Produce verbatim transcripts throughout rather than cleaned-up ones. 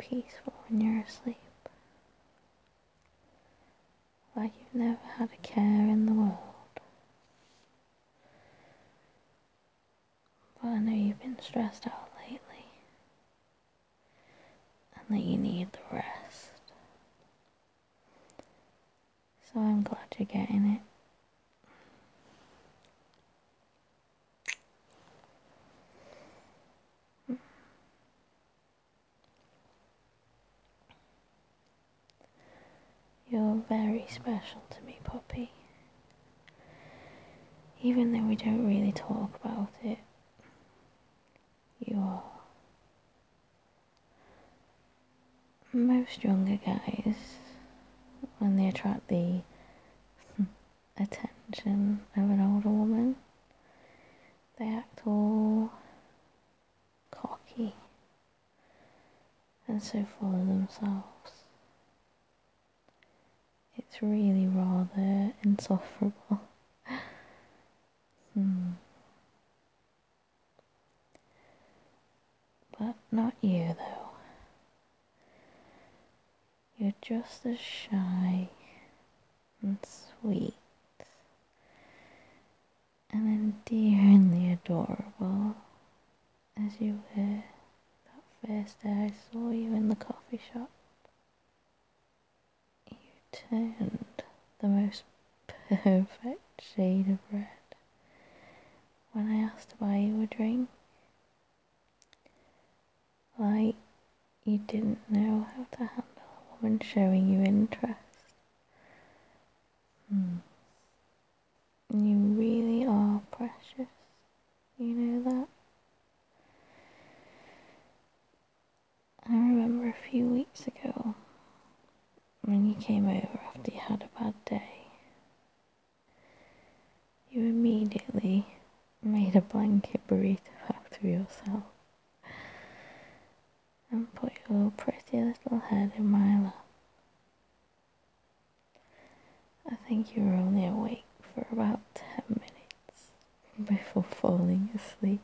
peaceful when you're asleep. Like you've never had a care in the world. But I know you've been stressed out lately. And that you need the rest. So I'm glad you're getting it. You're very special to me, Poppy. Even though we don't really talk about it, you are. Most younger guys, when they attract the attention of an older woman, they act all cocky and so full of themselves. It's really rather insufferable. hmm. But not you, though. You're just as shy and sweet and endearingly adorable as you were that first day I saw you in the coffee shop. You turned the most perfect shade of red when I asked to buy you a drink. Like you didn't know how to handle a woman showing you interest. Hmm. You really are precious. You know that? I remember a few weeks ago when you came over after you had a bad day. You immediately made a blanket burrito out of yourself and put your pretty little head in my lap. I think you were only awake for about ten minutes before falling asleep.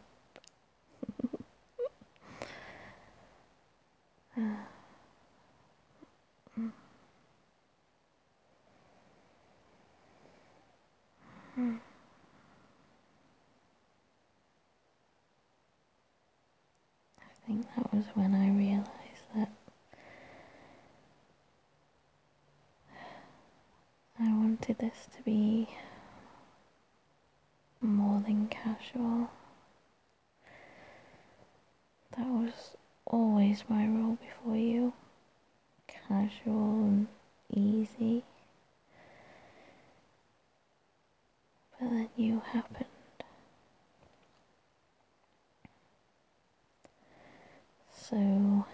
I think that was when I realised that I wanted this to be more than casual. That was always my role before you. Casual and easy. But then you happened. So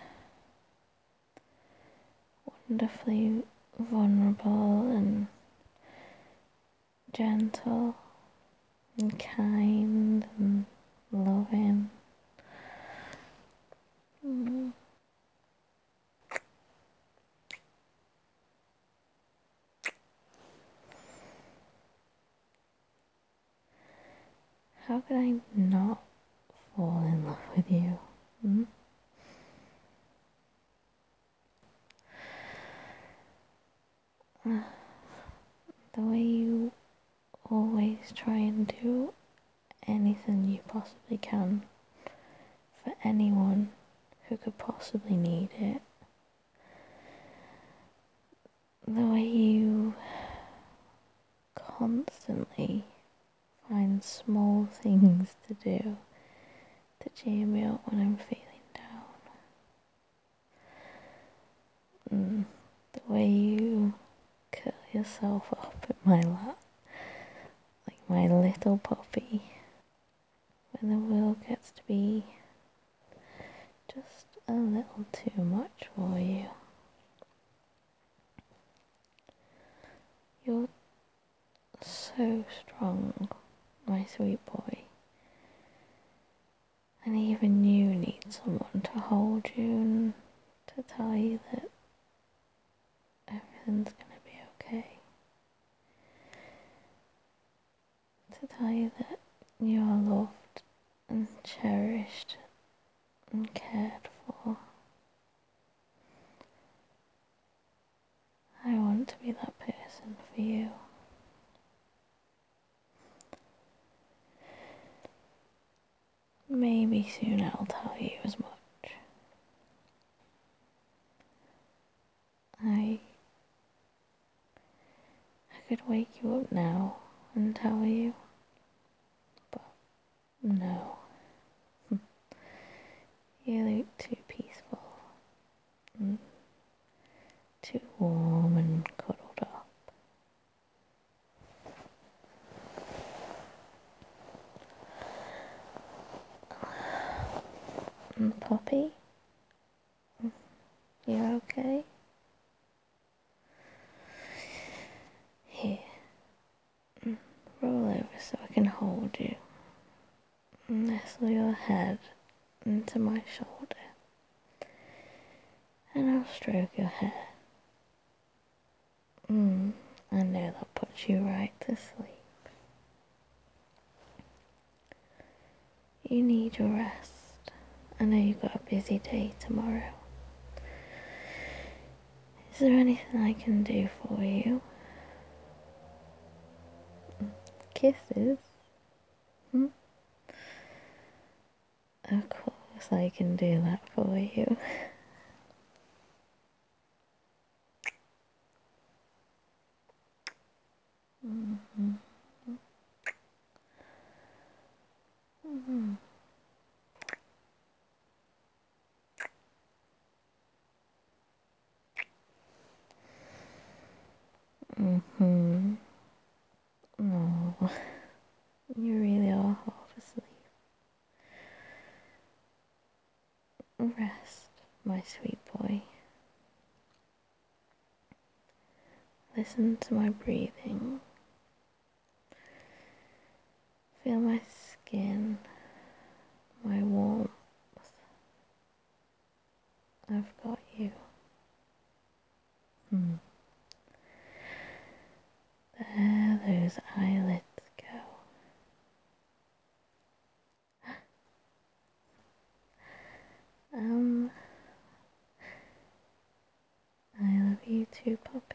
wonderfully vulnerable and gentle and kind and loving. Mm. How could I not fall in love with you? Hmm? Uh, the way you always try and do anything you possibly can for anyone who could possibly need it. The way you constantly find small things to do to cheer me up when I'm feeling down. Mm, the way you curl yourself up in my lap like my little puppy when the world gets to be just a little too much for you. You're so strong, my sweet boy. And even you need someone to hold you and to tell you that everything's gonna be okay. To tell you that you are loved and cherished and cared for. to be that person for you. Maybe soon I'll tell you as much. I I could wake you up now and tell you, but no. You look too peaceful, and too warm and cuddled up. And Poppy, you okay? Here, roll over so I can hold you. Nestle your head into my shoulder, and I'll stroke your hair. Mm, I know that puts you right to sleep. You need your rest. I know you've got a busy day tomorrow. Is there anything I can do for you? Kisses? Hmm? Of course I can do that for you. Mm-hmm. Mm-hmm. Mm-hmm. Oh, you really are half asleep. Rest, my sweet boy. Listen to my breathing. Feel my skin, my warmth. I've got you. Hmm. There those eyelids go. Um, I love you too, puppy.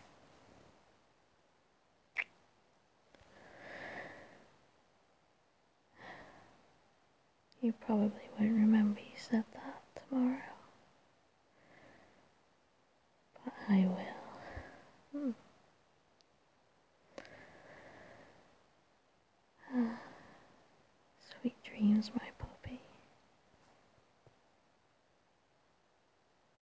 You probably won't remember you said that tomorrow, but I will. Hmm. Sweet dreams, my